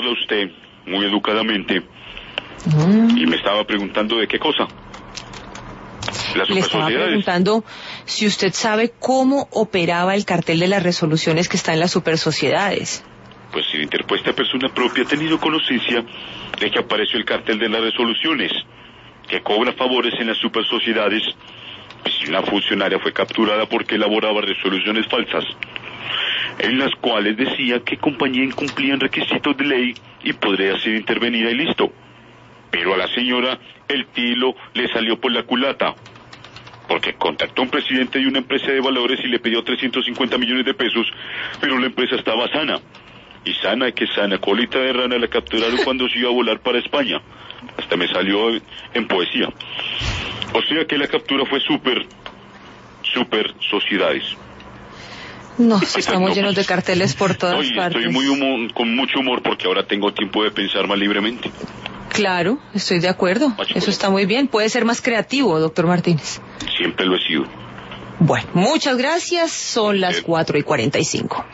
preguntarle a usted, muy educadamente, y me estaba preguntando de qué cosa. Le estaba preguntando si usted sabe cómo operaba el cartel de las resoluciones que está en las supersociedades. Pues si la interpuesta persona propia ha tenido conocimiento de que apareció el cartel de las resoluciones, que cobra favores en las supersociedades, pues si una funcionaria fue capturada porque elaboraba resoluciones falsas, en las cuales decía que compañía incumplían requisitos de ley y podría ser intervenida y listo. Pero a la señora el tilo le salió por la culata, porque contactó a un presidente de una empresa de valores y le pidió 350 millones de pesos, pero la empresa estaba sana. Y sana, que sana, colita de rana la capturaron cuando se iba a volar para España. Hasta me salió en poesía. O sea que la captura fue super sociedades. No, si estamos llenos de carteles por todas partes. Estoy con mucho humor porque ahora tengo tiempo de pensar más libremente. Claro, estoy de acuerdo. Eso está muy bien. Puede ser más creativo, doctor Martínez. Siempre lo he sido. Bueno, muchas gracias. Son las 4:45.